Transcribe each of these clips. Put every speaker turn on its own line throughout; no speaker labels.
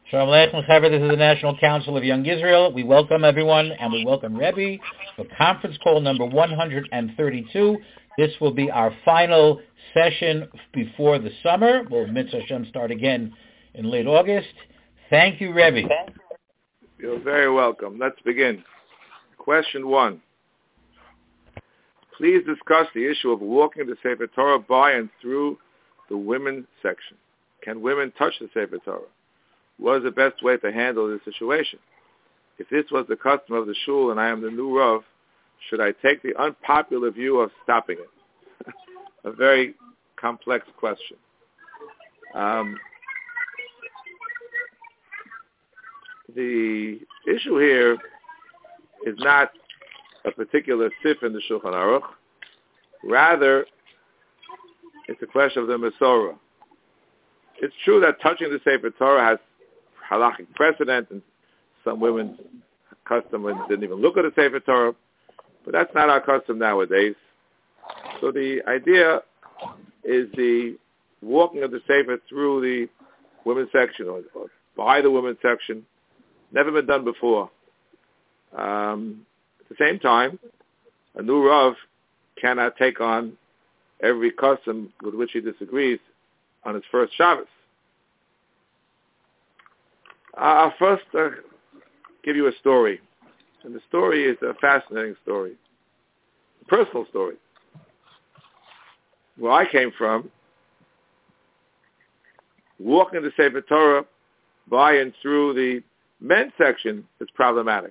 Shalom Aleichem, Chaver. This is the National Council of Young Israel. We welcome everyone, and we welcome Rebbe for conference call number 132. This will be our final session before the summer. We'll, Mitzvah Hashem, start again in late August. Thank you, Rebbe.
You're very welcome. Let's begin. Question 1. Please discuss the issue of walking the Sefer Torah by and through the women's section. Can women touch the Sefer Torah? What is the best way to handle this situation? If this was the custom of the shul and I am the new Rav, should I take the unpopular view of stopping it? A very complex question. The issue here is not a particular sif in the Shulchan Aruch. Rather, it's a question of the Masorah. It's true that touching the Sefer Torah has halachic precedent, and some women's custom didn't even look at the Sefer Torah, but that's not our custom nowadays. So the idea is the walking of the Sefer through the women's section or by the women's section. Never been done before. At the same time, a new Rav cannot take on every custom with which he disagrees on his first Shabbos. I'll first give you a story. And the story is a fascinating story. A personal story. Where I came from, walking the Sefer Torah by and through the men's section is problematic.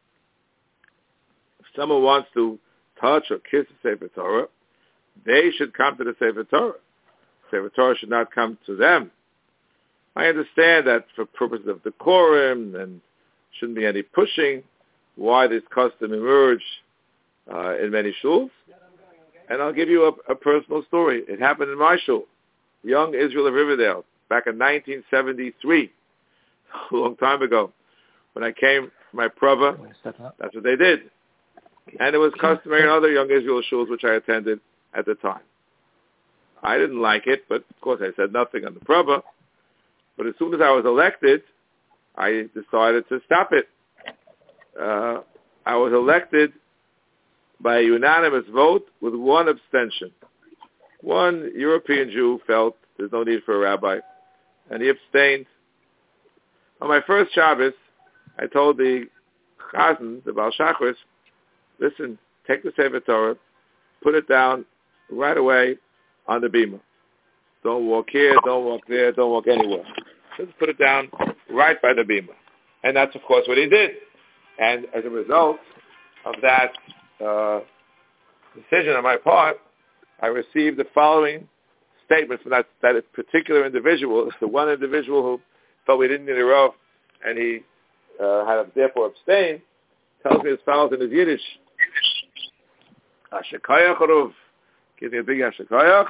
If someone wants to touch or kiss the Sefer Torah, they should come to the Sefer Torah. Sefer Torah should not come to them. I understand that for purposes of decorum and shouldn't be any pushing, why this custom emerged in many shuls. And I'll give you a personal story. It happened in my shul, Young Israel of Riverdale, back in 1973, a long time ago. When I came to my prava, that's what they did. And it was customary in other Young Israel shuls which I attended at the time. I didn't like it, but of course I said nothing on the prava. But as soon as I was elected, I decided to stop it. I was elected by a unanimous vote with one abstention. One European Jew felt there's no need for a rabbi, and he abstained. On my first Shabbos, I told the chazan, the Baal Shachris, listen, take the Sefer Torah, put it down right away on the bima. Don't walk here, don't walk there, don't walk anywhere. Just put it down right by the bima. And that's, of course, what he did. And as a result of that decision on my part, I received the following statement from that particular individual. It's the one individual who thought we didn't need a Rav, and he had therefore abstained, tells me as follows in his Yiddish. Ashekayach Rav. Give me a big Ashekayach.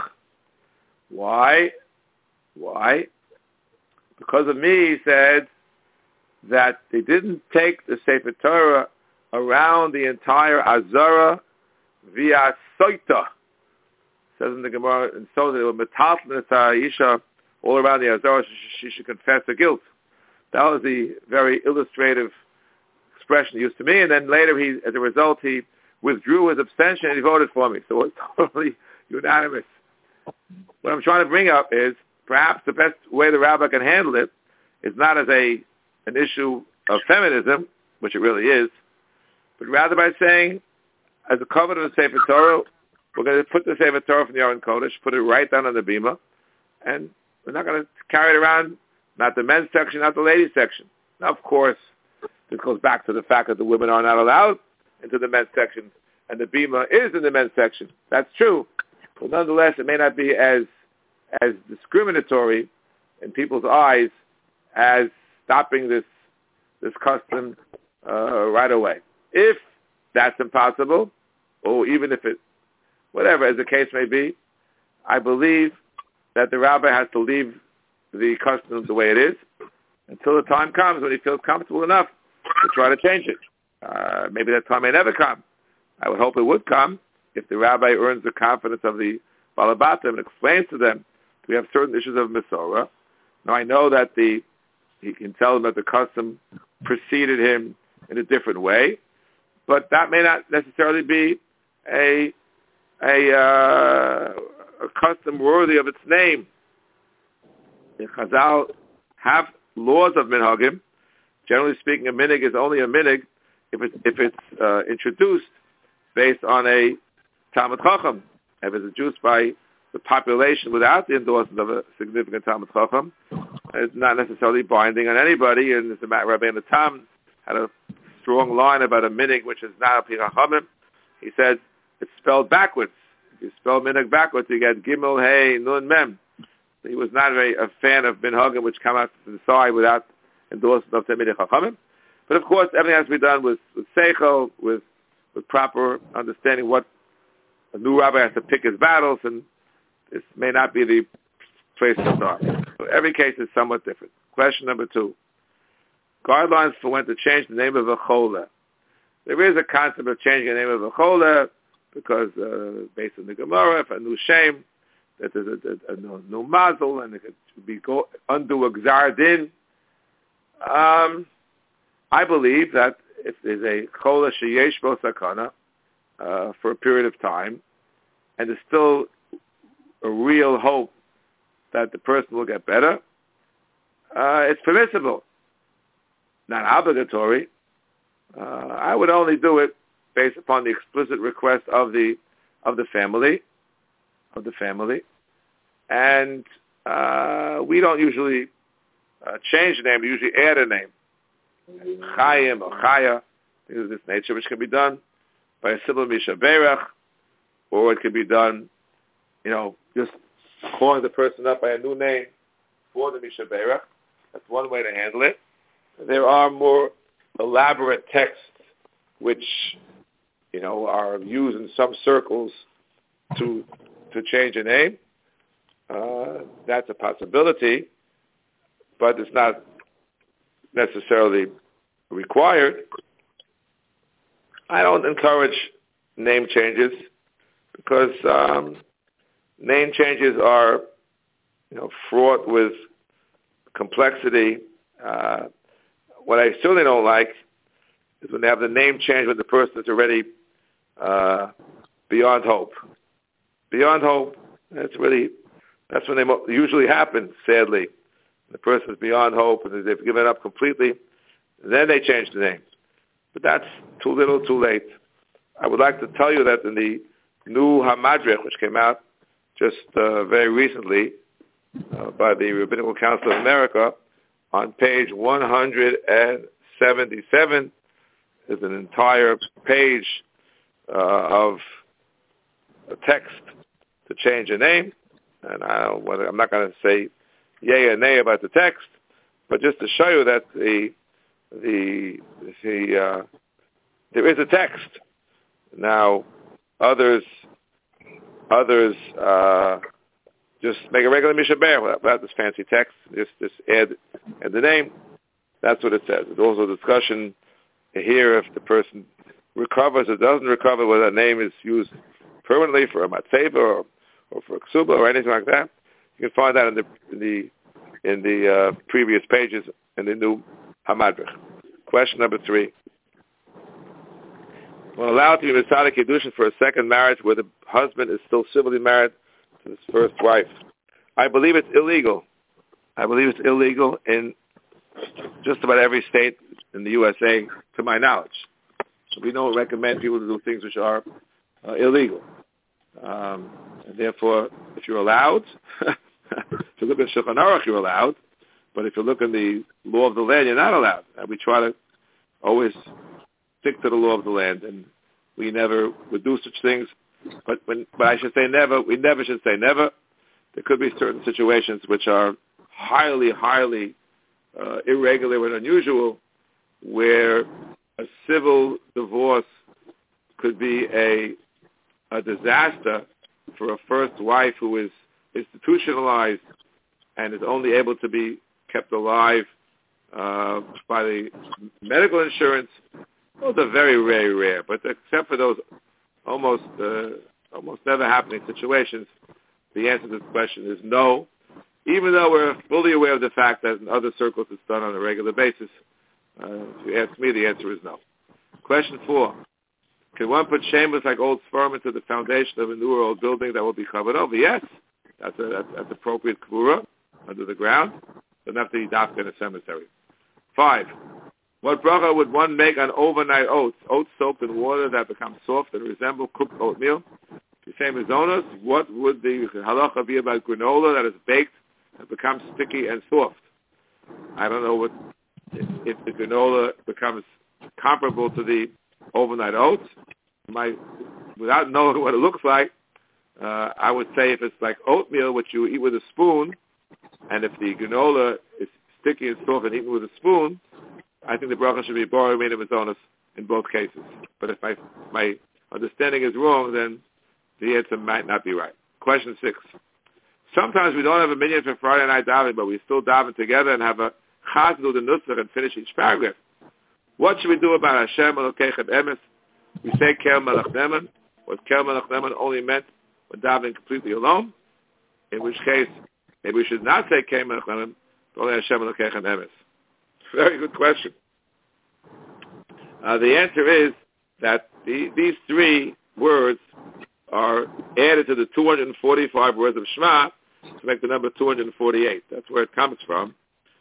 Why? Because of me, he said, that they didn't take the Sefer Torah around the entire Azara via Soita. Says in the Gemara, and so they were metaltnei Isha all around the Azara, she should confess her guilt. That was the very illustrative expression used to me, and then later as a result, he withdrew his abstention and he voted for me. So it was totally unanimous. What I'm trying to bring up is perhaps the best way the rabbi can handle it is not as an issue of feminism, which it really is, but rather by saying, as a covenant of the Sefer Torah, we're going to put the Sefer Torah from the Aron Kodesh, put it right down on the bima, and we're not going to carry it around, not the men's section, not the ladies' section. Now, of course, this goes back to the fact that the women are not allowed into the men's section, and the bima is in the men's section. That's true. But nonetheless, it may not be as discriminatory in people's eyes as stopping this custom right away. If that's impossible, or even if it, whatever, as the case may be, I believe that the rabbi has to leave the custom the way it is until the time comes when he feels comfortable enough to try to change it. Maybe that time may never come. I would hope it would come if the rabbi earns the confidence of the Balabatim and explains to them we have certain issues of Masorah. Now I know that the he can tell them that the custom preceded him in a different way, but that may not necessarily be a custom worthy of its name. The Chazal have laws of minhagim. Generally speaking, a minig is only a minig if it's introduced based on a Talmud Chacham. If it's introduced by the population without the endorsement of a significant Talmud Chacham, it's not necessarily binding on anybody. And the Rabbeinu Tam had a strong line about a minig which is not a pi chachamim. He said it's spelled backwards. If you spell minig backwards, you get gimel, hey, nun, mem. He was not a fan of minhagim which come out to the side without endorsement of Talmidei Chachamim. But of course, everything has to be done with seichel, with proper understanding what a new rabbi has to pick his battles, and this may not be the place to start. So every case is somewhat different. Question number 2. Guidelines for when to change the name of a chola. There is a concept of changing the name of a chola because based on the Gemara, if a new shame, that there's a new mazel, and it could undo a gzar din. I believe that if there's a chola sheyesh bo sakana for a period of time, and there's still a real hope that the person will get better, it's permissible, not obligatory. I would only do it based upon the explicit request of the family, and we don't usually change the name. We usually add a name, Chaim or Chaya, things of this nature, which can be done by a simple mishaberach, or it can be done, just calling the person up by a new name for the mishaberach. That's one way to handle it. There are more elaborate texts which, are used in some circles to change a name. That's a possibility, but it's not necessarily required. I don't encourage name changes because name changes are, fraught with complexity. What I certainly don't like is when they have the name change when the person is already beyond hope. Beyond hope, that's when they usually happen, sadly. The person is beyond hope and they've given up completely. Then they change the name. But that's too little, too late. I would like to tell you that in the new Hamadrich, which came out just very recently by the Rabbinical Council of America, on page 177 is an entire page of a text to change a name. And I'm not going to say yay or nay about the text, but just to show you that there is a text. Now, others just make a regular mishaber without this fancy text. Just add the name. That's what it says. There's also a discussion here if the person recovers or doesn't recover, whether that name is used permanently for a matzeva or for a ksuba or anything like that. You can find that in the previous pages in the new Hamadrich. Question number 3. When allowed to be Mitzvah Kiddushin for a second marriage where the husband is still civilly married to his first wife. I believe it's illegal. In just about every state in the USA, to my knowledge. So we don't recommend people to do things which are illegal. And therefore, if you're allowed, if you look at Shulchan Aruch, you're allowed. But if you look in the law of the land, you're not allowed. And we try to always stick to the law of the land, and we never would do such things. But I should say never. We never should say never. There could be certain situations which are highly, highly irregular and unusual, where a civil divorce could be a disaster for a first wife who is institutionalized and is only able to be kept alive by the medical insurance. Those are very, very rare. But except for those almost never happening situations, the answer to this question is no. even though we're fully aware of the fact that in other circles it's done on a regular basis. If you ask me, the answer is no. Question 4. Can one put shameless like old sperm into the foundation of a new or old building that will be covered over? Yes. That's appropriate kavura under the ground. Doesn't have to be adopted in a cemetery. 5. What bracha would one make on overnight oats? Oats soaked in water that become soft and resemble cooked oatmeal. The same as zonas. What would the halacha be about granola that is baked and becomes sticky and soft? I don't know if the granola becomes comparable to the overnight oats. Without knowing what it looks like, I would say if it's like oatmeal, which you eat with a spoon, and if the granola is sticky and soft and eaten with a spoon, I think the bracha should be borrowed made of zonas in both cases. But if my understanding is wrong, then the answer might not be right. Question 6. Sometimes we don't have a minyan for Friday night davening, but we still daven together and have a chazan do the nusach and finish each paragraph. What should we do about Hashem Elokeichem Emes? We say Kel Melech Neman. Was Kel Melech Neman only meant when davening completely alone? In which case, maybe we should not say Kel Melech Neman, but only Hashem Elokeichem Emes. Very good question. The answer is that these 3 words are added to the 245 words of Shema to make the number 248. That's where it comes from.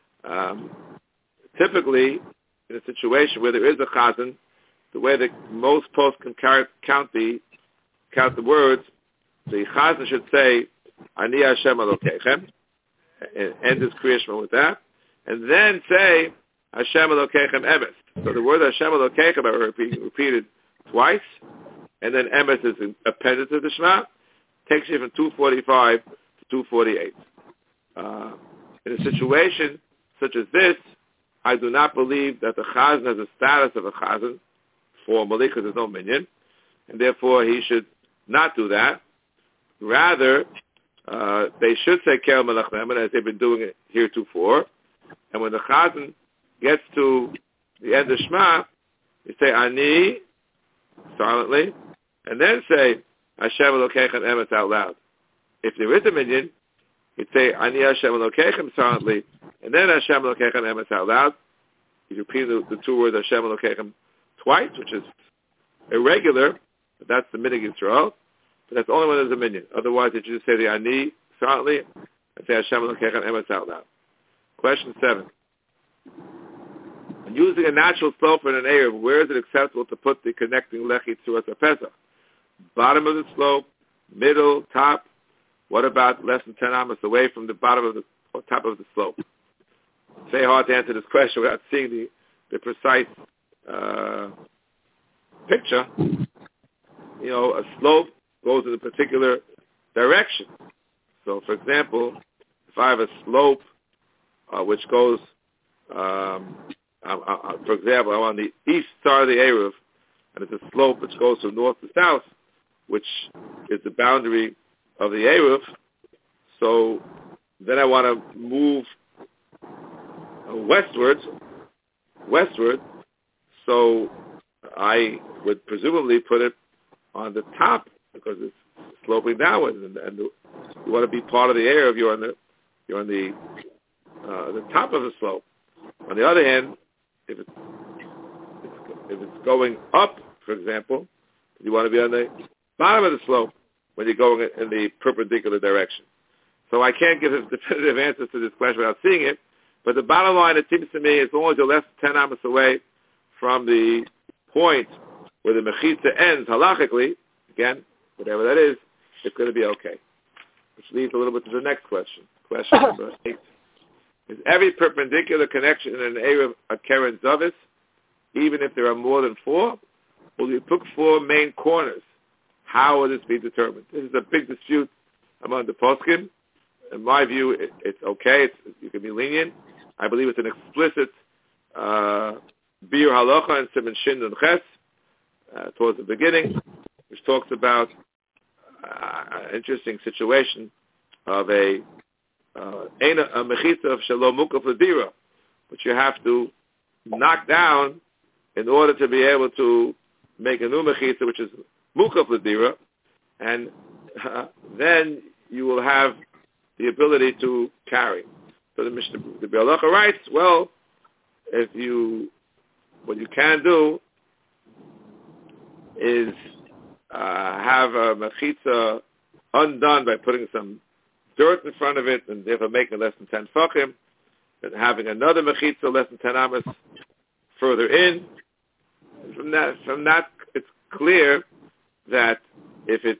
Typically, in a situation where there is a chazan, the way that most posts can count the words, the chazan should say, Ani Hashem Elokeichem, and end his Kriya Shema with that, and then say, Hashem Elokeichem Emes. So the word Hashem Elokeichem are repeated twice, and then Emes is appended to the Shema, takes you from 245 to 248. In a situation such as this, I do not believe that the chazan has a status of a chazan formally, because there's no minyan, and therefore he should not do that. Rather, they should say Kel Melech Neman, as they've been doing it heretofore. And when the chazan gets to the end of Shema, you say Ani silently, and then say Hashem Elokeichem Emes out loud. If there is a minyan, you'd say Ani Hashem Elokeichem silently, and then Hashem Elokeichem Emes out loud. You repeat the 2 words Hashem Elokeichem twice, which is irregular, but that's the minhag Yisrael. But that's only when there's a minyan. Otherwise, you just say the Ani silently and say Hashem Elokeichem Emes out loud. Question 7. When using a natural slope in an Erev, where is it acceptable to put the connecting lechi to a Pesach? Bottom of the slope, middle, top. What about less than 10 amos away from the bottom of the or top of the slope? It's very hard to answer this question without seeing the precise picture. You know, a slope goes in a particular direction. So, for example, if I have a slope which goes, for example, I'm on the east side of the Erev, and it's a slope which goes from north to south, which is the boundary of the Erev. So then I want to move westward. So I would presumably put it on the top because it's sloping downward, and you want to be part of the Erev. You're on the top of the slope. On the other hand, if it's going up, for example, you want to be on the bottom of the slope when you're going in the perpendicular direction. So I can't give a definitive answer to this question without seeing it, but the bottom line, it seems to me, as long as you're less than 10 amos away from the point where the mechitza ends halachically, again, whatever that is, it's going to be okay. Which leads a little bit to the next question. Question number 8. Is every perpendicular connection in an Erev a Keren Zavis, even if there are more than 4? Will you pick 4 main corners? How will this be determined? This is a big dispute among the poskim. In my view, it's okay. You can be lenient. I believe it's an explicit biur halacha in Siman Shin and Ches towards the beginning, which talks about an interesting situation of a mechitza of shalom mukaf l'dira, which you have to knock down in order to be able to make a new mechitza, which is mukaf l'dira, and then you will have the ability to carry. So the Biur Halacha writes, well, what you can do is have a mechitza undone by putting some dirt in front of it and therefore making less than 10 fachim, and having another mechitza less than 10 amas further in. And from that, it's clear that if it's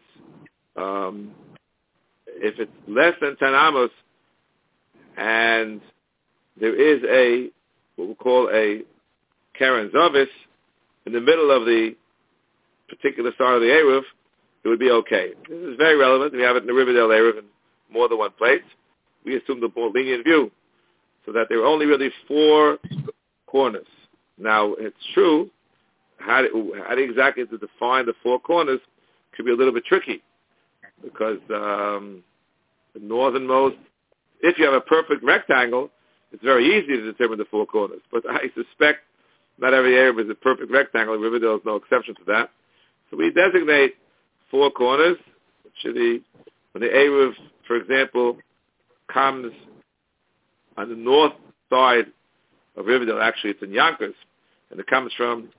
less than 10 amos and there is what we call a Karen Zavis in the middle of the particular side of the Eruv, it would be okay. This is very relevant. We have it in the Riverdale Eruv in more than one place. We assume the more lenient view, so that there are only really 4 corners. Now, it's true, how exactly to define the 4 corners could be a little bit tricky, because the northernmost, if you have a perfect rectangle, it's very easy to determine the 4 corners. But I suspect not every Eruv is a perfect rectangle. Riverdale is no exception to that. So we designate 4 corners. When the Eruv, for example, comes on the north side of Riverdale, actually it's in Yonkers, and it comes from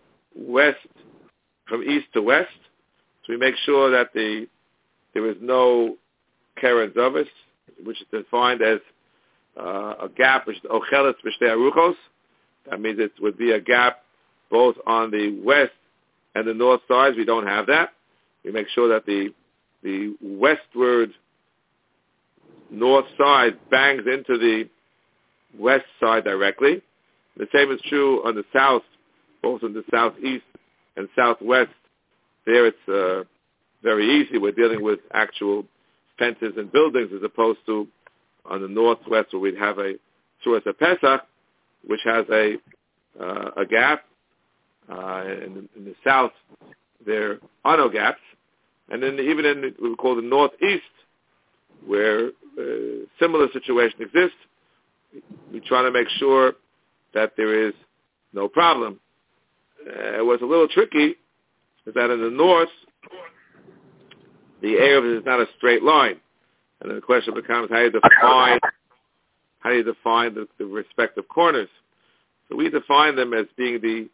east to west. So we make sure that there is no Keren Zavis, which is defined as a gap, which is Ocheletz B'Shtei Aruchos. That means it would be a gap both on the west and the north sides. We don't have that. We make sure that the westward north side bangs into the west side directly. The same is true on the south, both in the southeast and southwest. There it's very easy. We're dealing with actual fences and buildings as opposed to on the northwest where we'd have a Suras HaPesach, which has a gap. In the south, there are no gaps. And then even in what we call the northeast, where a similar situation exists, we try to make sure that there is no problem. It was a little tricky, is that in the north, the Eruv is not a straight line. And then the question becomes, how do you define the respective corners? So we define them as being the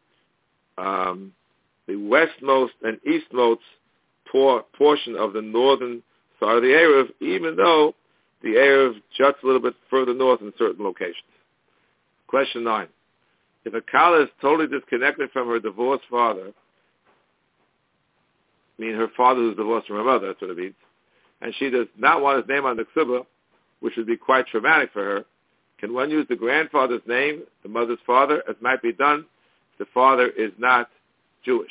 westmost and eastmost portion of the northern side of the Eruv, even though the Eruv juts a little bit further north in certain locations. Question 9. If a Kala is totally disconnected from her divorced father, meaning her father who's divorced from her mother, that's what it means, and she does not want his name on the Ksubah, which would be quite traumatic for her, can one use the grandfather's name, the mother's father, as might be done if the father is not Jewish?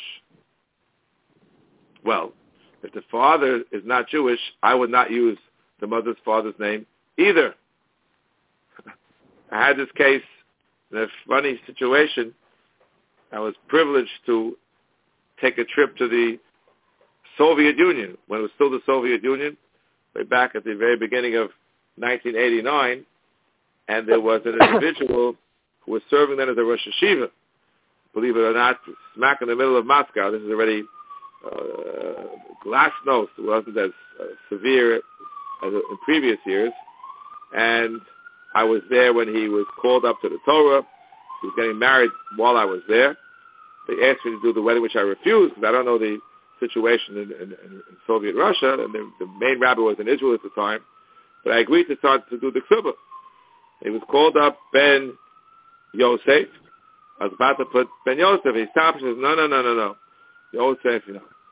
Well, if the father is not Jewish, I would not use the mother's father's name either. I had this case in a funny situation. I was privileged to take a trip to the Soviet Union, when it was still the Soviet Union, way back at the very beginning of 1989, and there was an individual who was serving then as a Rosh Yeshiva, believe it or not, smack in the middle of Moscow. This is already glasnost. It wasn't as severe as in previous years. And I was there when he was called up to the Torah. He was getting married while I was there. They asked me to do the wedding, which I refused, because I don't know the situation in Soviet Russia, and the main rabbi was in Israel at the time. But I agreed to start to do the Ksubah. He was called up Ben Yosef. I was about to put Ben Yosef. He stopped and says, no. Yosef,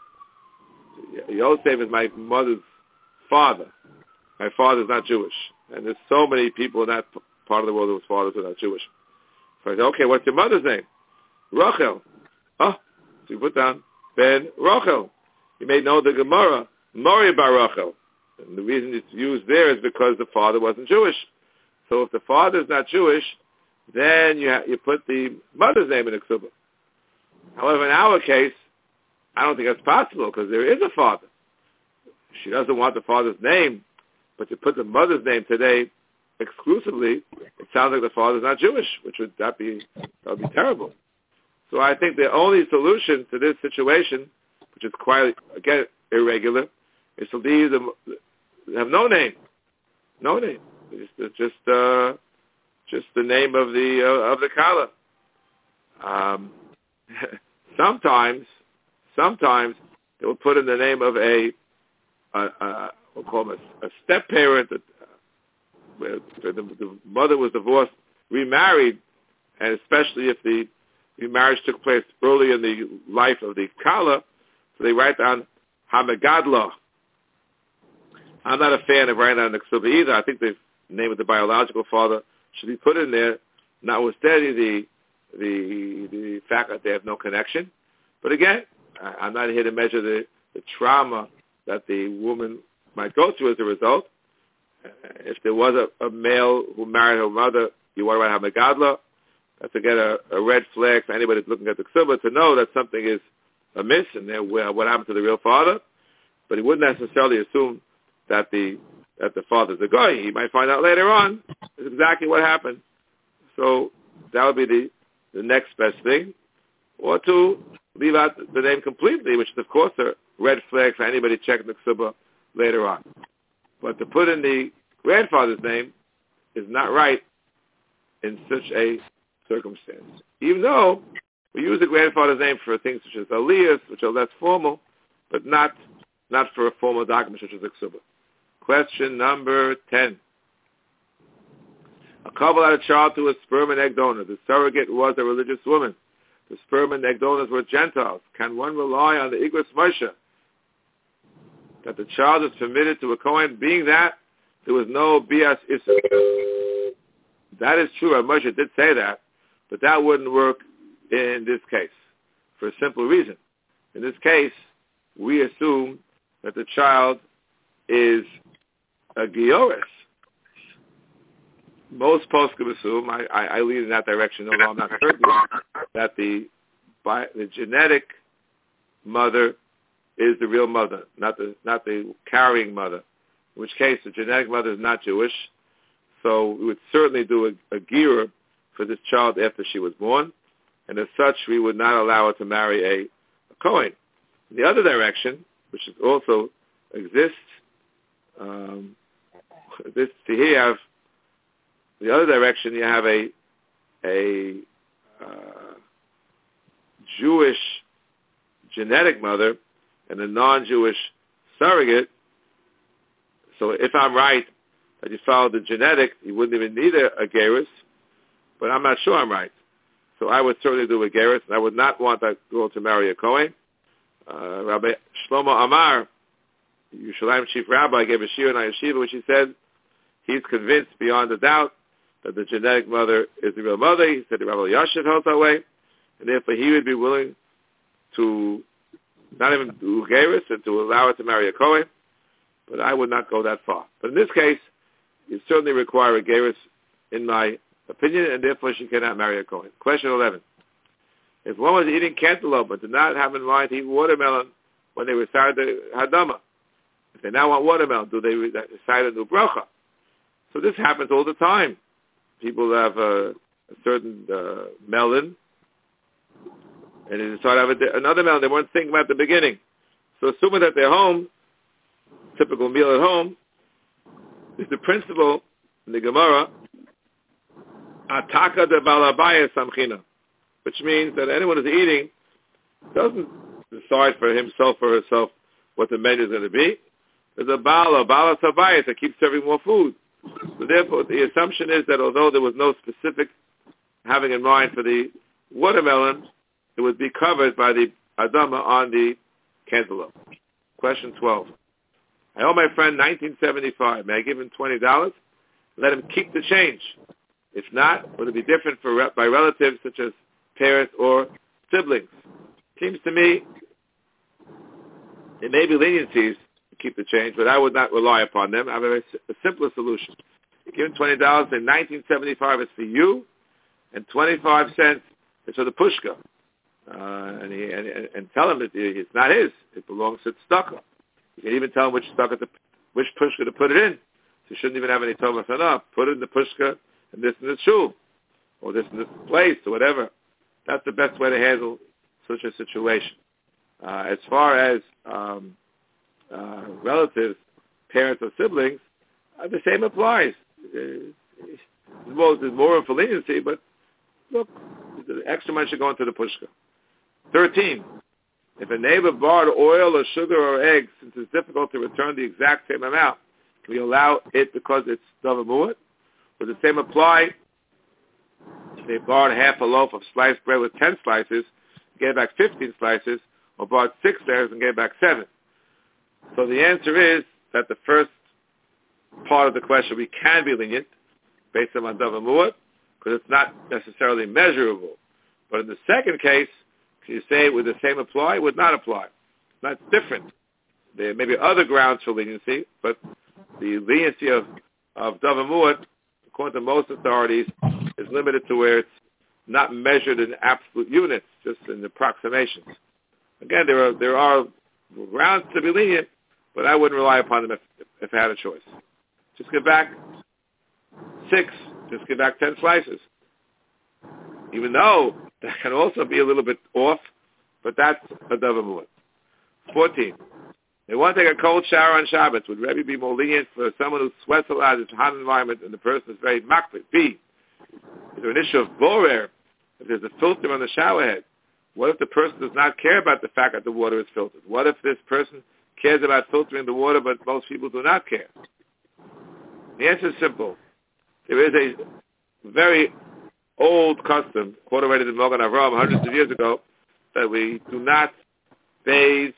Yosef is my mother's father. My father's not Jewish. And there's so many people in that part of the world whose fathers are not Jewish. So I said, okay, what's your mother's name? Rachel. Oh, so you put down Ben Rachel. You may know the Gemara, Mori Bar Rachel. And the reason it's used there is because the father wasn't Jewish. So if the father is not Jewish, then you put the mother's name in the Ksubah. However, in our case, I don't think that's possible because there is a father. She doesn't want the father's name, but to put the mother's name today exclusively, it sounds like the father's not Jewish, which would be terrible. So I think the only solution to this situation, which is quite, again, irregular, is to have no name. No name. Just the name of the kala. Sometimes they will put in the name of we'll call him a step parent that where the mother was divorced, remarried, and especially if the remarriage took place early in the life of the kala, so they write down Hamagadla. I'm not a fan of writing down the ksuba either. I think the name of the biological father should be put in there, notwithstanding the fact that they have no connection. But again, I'm not here to measure the trauma that the woman might go through as a result. If there was a male who married her mother, you want to write Hamagadla. That's again a red flag for anybody that's looking at the ksuba to know that something is amiss and what happened to the real father. But he wouldn't necessarily assume that the father's a guy. He might find out later on is exactly what happened. So that would be the next best thing. Or to leave out the name completely, which is of course a red flag for anybody checking the ksuba later on. But to put in the grandfather's name is not right in such a circumstance. Even though we use the grandfather's name for things such as aliyahs, which are less formal, but not for a formal document such as the ksuba. Question number 10. A couple had a child to a sperm and egg donor. The surrogate was a religious woman. The sperm and egg donors were Gentiles. Can one rely on the Igros Moshe that the child is permitted to a Kohen, being that there was no bias issue? That is true. Moshe did say that, but that wouldn't work in this case for a simple reason. In this case, we assume that the child is a Gioris. Most poskim assume, I lead in that direction, although I'm not certain, that the genetic mother is the real mother, not the carrying mother. In which case, the genetic mother is not Jewish, so we would certainly do a gira for this child after she was born, and as such, we would not allow her to marry a Kohen. In the other direction, which also exists, the other direction, you have a Jewish genetic mother and a non-Jewish surrogate. So if I'm right that you follow the genetic, you wouldn't even need a gerus, but I'm not sure I'm right. So I would certainly do a gerus, and I would not want that girl to marry a Kohen. Rabbi Shlomo Amar, Yerushalayim chief rabbi, gave a shiur in Yeshiva, which he said he's convinced beyond a doubt that the genetic mother is the real mother. He said the Rabbi Yashin holds that way, and therefore he would be willing to not even do gerus and to allow her to marry a Kohen, but I would not go that far. But in this case, you certainly require a gerus, in my opinion, and therefore she cannot marry a Kohen. Question 11. If one was eating cantaloupe but did not have in mind to eat watermelon when they recited the Hadama, if they now want watermelon, do they recite a new bracha? So this happens all the time. People have a certain melon, and they decide to have another melon they weren't thinking about at the beginning. So assuming that they're home, typical meal at home, is the principle in the Gemara, Ataka de Balabaya Samchina, which means that anyone who's eating doesn't decide for himself or herself what the menu is going to be. There's a Bala Sabayas that keeps serving more food. So therefore, the assumption is that although there was no specific having in mind for the watermelon, it would be covered by the Adama on the cantaloupe. Question 12. I owe my friend $19.75. May I give him $20? Let him keep the change. If not, would it be different by relatives such as parents or siblings? Seems to me it may be leniencies to keep the change, but I would not rely upon them. I have a simpler solution. You give him $20, then $19.75 is for you, and 25 cents is for the pushka. And tell him that it's not his; it belongs to the tzedakah. You can even tell him which pushka to put it in. So you shouldn't even have any Thomas enough. Put it in the pushka, and this in the shul, or this in this place, or whatever. That's the best way to handle such a situation. As far as relatives, parents, or siblings, The same applies. There's more room for leniency, but look, the extra money should go into the pushka. 13. If a neighbor borrowed oil or sugar or eggs, since it's difficult to return the exact same amount, we allow it because it's davar mu'at? Would the same apply if they borrowed half a loaf of sliced bread with 10 slices, gave back 15 slices, or borrowed 6 layers and gave back 7? So the answer is that the first part of the question, we can be lenient based on davar mu'at, because it's not necessarily measurable. But in the second case, can you say would the same apply? It would not apply. That's different. There may be other grounds for leniency, but the leniency of davar mu'at, according to most authorities, is limited to where it's not measured in absolute units, just in approximations. Again, there are grounds to be lenient, but I wouldn't rely upon them if I had a choice. Just give back 6. Just give back 10 slices. Even though that can also be a little bit off, but that's a davar mu'at. 14. They want to take a cold shower on Shabbos. Would Rebbe be more lenient for someone who sweats a lot in a hot environment and the person is very makpid? B. Is there an issue of borer? If there's a filter on the shower head, what if the person does not care about the fact that the water is filtered? What if this person cares about filtering the water, but most people do not care? The answer is simple. There is a very old custom, quoted already in Mogan Avram hundreds of years ago, that we do not bathe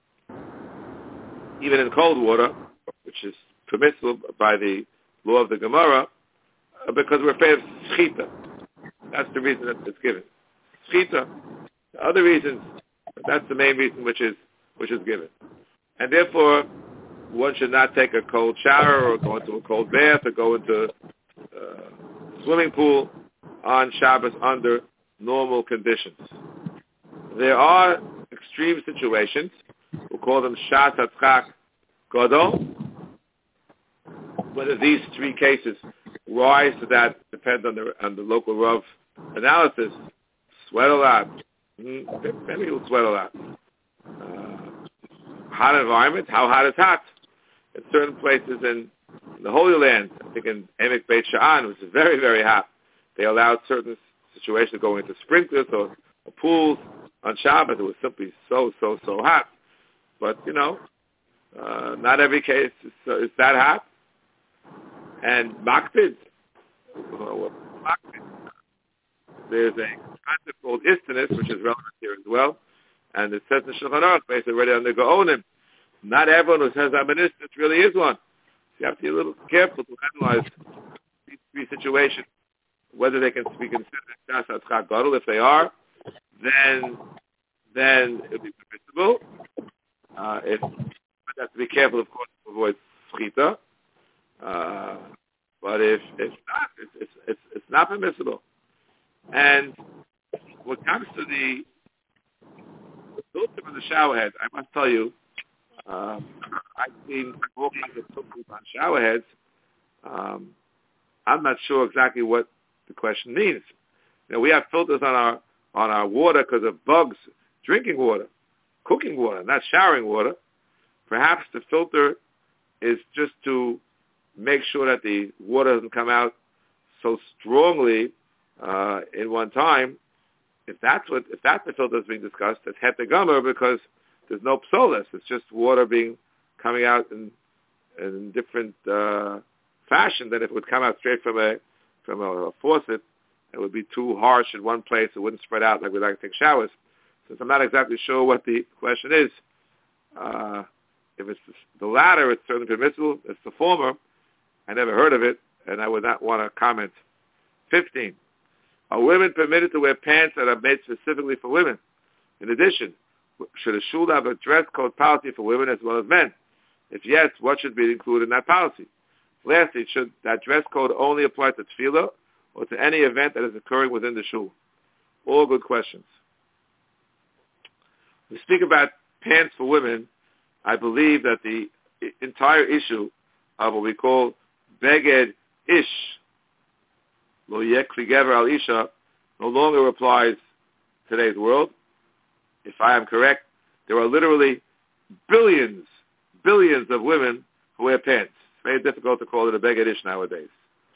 even in cold water, which is permissible by the law of the Gemara, because we're afraid of schita. That's the reason that it's given. Schita. The other reasons, but that's the main reason which is given. And therefore, one should not take a cold shower or go into a cold bath or go into a swimming pool on Shabbos under normal conditions. There are extreme situations. We'll call them Shas Hatzchak Gadol. Whether these 3 cases rise to that depends on the local Rav analysis. Sweat a lot. Maybe will sweat a lot. Hot environment. How hot is hot? In certain places in the Holy Land, I think in Emek Beit Sha'an, which is very, very hot, they allowed certain situations to go into sprinklers or pools on Shabbat. It was simply so hot. But, not every case is that hot. And Makpid, there's a concept called istinus, which is relevant here as well. And it says in Shulchan Aruch, based already on the Gaonim, not everyone who says I'm an istinus really is one. So you have to be a little careful to analyze these 3 situations, whether they can be considered Shas Hatzchak Gadol. If they are, then it will be permissible. But have to be careful, of course, to avoid schita. But if not, it's not permissible. And when it comes to the filter on the shower head, I must tell you, I've seen all kinds of filters on shower heads. I'm not sure exactly what the question means. We have filters on our water because of bugs, drinking water, cooking water, not showering water. Perhaps the filter is just to make sure that the water doesn't come out so strongly in one time. If that's the filter that's being discussed, it's het gomer because there's no psolas. It's just water coming out in different fashion than if it would come out straight from a faucet. It would be too harsh in one place. It wouldn't spread out like we like to take showers. Since I'm not exactly sure what the question is, if it's the latter, it's certainly permissible. If it's the former, I never heard of it, and I would not want to comment. 15. Are women permitted to wear pants that are made specifically for women? In addition, should a shul have a dress code policy for women as well as men? If yes, what should be included in that policy? Lastly, should that dress code only apply to tefillah or to any event that is occurring within the shul? All good questions. We speak about pants for women. I believe that the entire issue of what we call beged ish, lo yekli gever al isha, no longer applies to today's world. If I am correct, there are literally billions of women who wear pants. very difficult to call it a Beged Ish nowadays.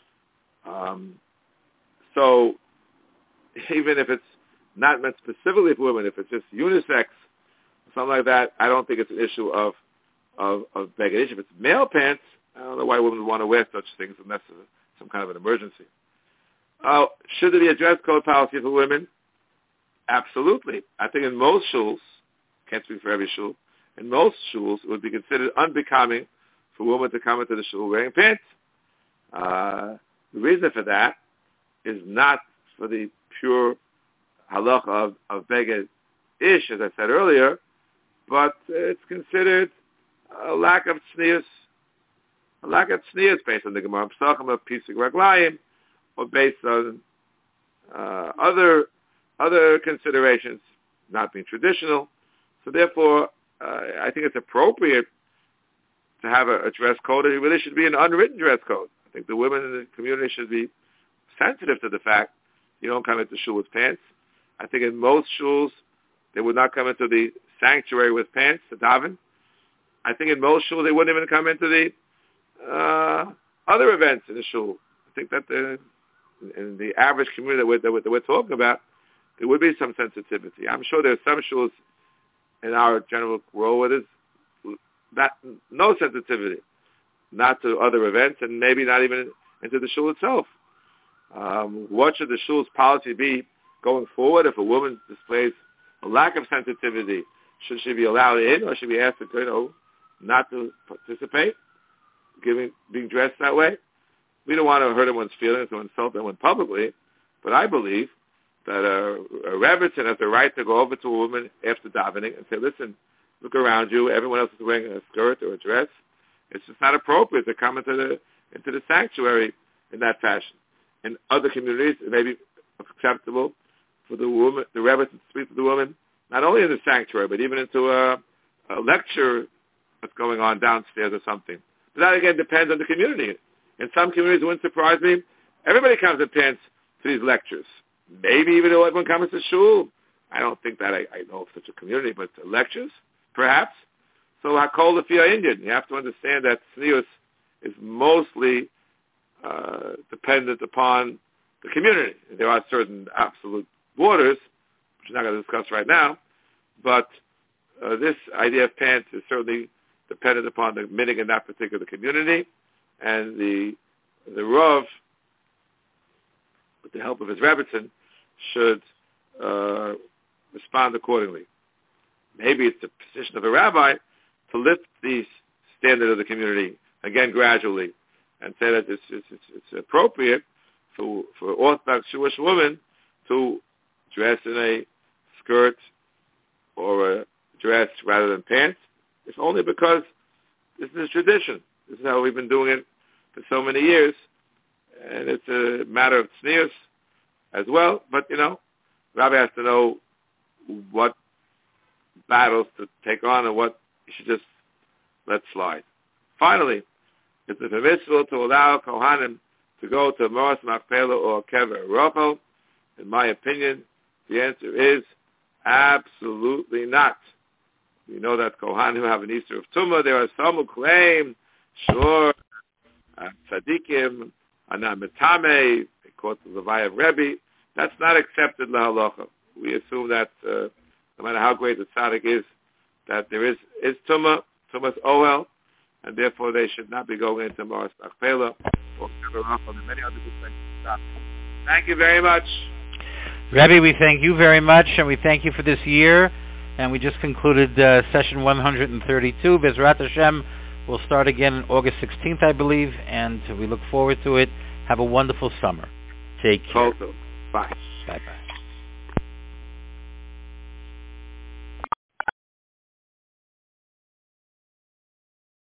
So even if it's not meant specifically for women, if it's just unisex, something like that, I don't think it's an issue of Beged Ish. If it's male pants, I don't know why women would want to wear such things unless it's some kind of an emergency. Should there be a dress code policy for women? Absolutely. I think in most shuls, can't speak for every shul, in most shuls it would be considered unbecoming for women to come into the shul wearing pants. The reason for that is not for the pure halacha of Beged Ish, as I said earlier, but it's considered a lack of tznius based on the Gemara Pesachim of Pisuk Raglayim, or based on other considerations, not being traditional. So therefore, I think it's appropriate to have a dress code, and it really should be an unwritten dress code. I think the women in the community should be sensitive to the fact you don't come into shul with pants. I think in most shuls, they would not come into the sanctuary with pants to daven. I think in most shuls, they wouldn't even come into the other events in the shul. I think that in the average community that we're talking about, there would be some sensitivity. I'm sure there are some shuls in our general world where there's no sensitivity, not to other events, and maybe not even into the shul itself. What should the shul's policy be going forward? If a woman displays a lack of sensitivity, should she be allowed in, or should be asked to, not to participate, being dressed that way? We don't want to hurt anyone's feelings or insult anyone publicly, but I believe that a rebbetzin has the right to go over to a woman after davening and say, listen, look around you, everyone else is wearing a skirt or a dress. It's just not appropriate to come into the sanctuary in that fashion. In other communities, it may be acceptable for the woman, the rebbetzin, to speak to the woman, not only in the sanctuary, but even into a lecture that's going on downstairs or something. But that, again, depends on the community. In some communities, it wouldn't surprise me, everybody comes in pants to these lectures. Maybe even though everyone comes to shul. I don't think that I know of such a community, but lectures, perhaps. So Hakol Lefia Indian, you have to understand that tznius is mostly dependent upon the community. There are certain absolute borders, which we're not going to discuss right now, but this idea of pants is certainly dependent upon the minhag in that particular community, and the Rav, with the help of his rebbetzin, should respond accordingly. Maybe it's the position of a rabbi to lift the standard of the community, again, gradually, and say that it's appropriate for Orthodox Jewish women to dress in a skirt or a dress rather than pants. It's only because this is a tradition. This is how we've been doing it for so many years, and it's a matter of tznius as well. But, Rabbi has to know what battles to take on and what you should just let slide. Finally, is it permissible to allow Kohanim to go to Moras Machpelah or Kever Rachel? In my opinion, the answer is absolutely not. We know that Kohanim who have an Easter of Tumah, there are some who claim, sure, Tzadikim, Ana Metame, they quote the Levi of Rebbe. That's not accepted lahalacha. We assume that no matter how great the tzaddik is, that there is Tumah's Ohel, and therefore they should not be going into Moras Machpelah or Kever Rachel and many other good things. Thank you very much.
Rebbe, we thank you very much, and we thank you for this year. And we just concluded session 132. Bezrat Hashem will start again on August 16th, I believe, and we look forward to it. Have a wonderful summer. Take care.
Bye.
Bye-bye.